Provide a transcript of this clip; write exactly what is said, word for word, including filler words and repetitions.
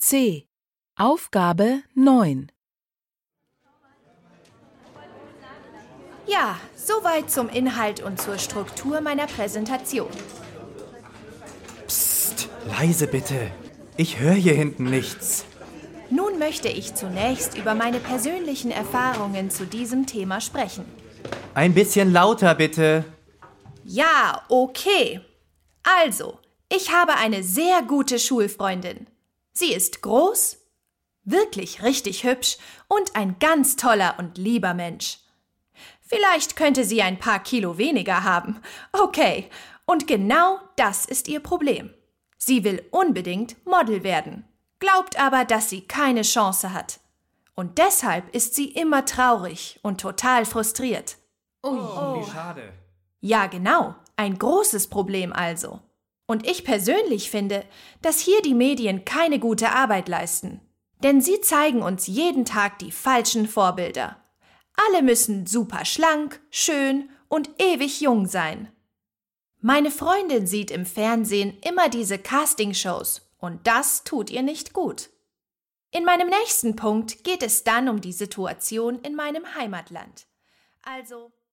C. Aufgabe neun. Ja, soweit zum Inhalt und zur Struktur meiner Präsentation. Psst, leise bitte. Ich höre hier hinten nichts. Nun möchte ich zunächst über meine persönlichen Erfahrungen zu diesem Thema sprechen. Ein bisschen lauter bitte. Ja, okay. Also, ich habe eine sehr gute Schulfreundin. Sie ist groß, wirklich richtig hübsch und ein ganz toller und lieber Mensch. Vielleicht könnte sie ein paar Kilo weniger haben. Okay, und genau das ist ihr Problem. Sie will unbedingt Model werden, glaubt aber, dass sie keine Chance hat. Und deshalb ist sie immer traurig und total frustriert. Oh, wie schade. Ja, genau, ein großes Problem also. Und ich persönlich finde, dass hier die Medien keine gute Arbeit leisten. Denn sie zeigen uns jeden Tag die falschen Vorbilder. Alle müssen super schlank, schön und ewig jung sein. Meine Freundin sieht im Fernsehen immer diese Castingshows und das tut ihr nicht gut. In meinem nächsten Punkt geht es dann um die Situation in meinem Heimatland. Also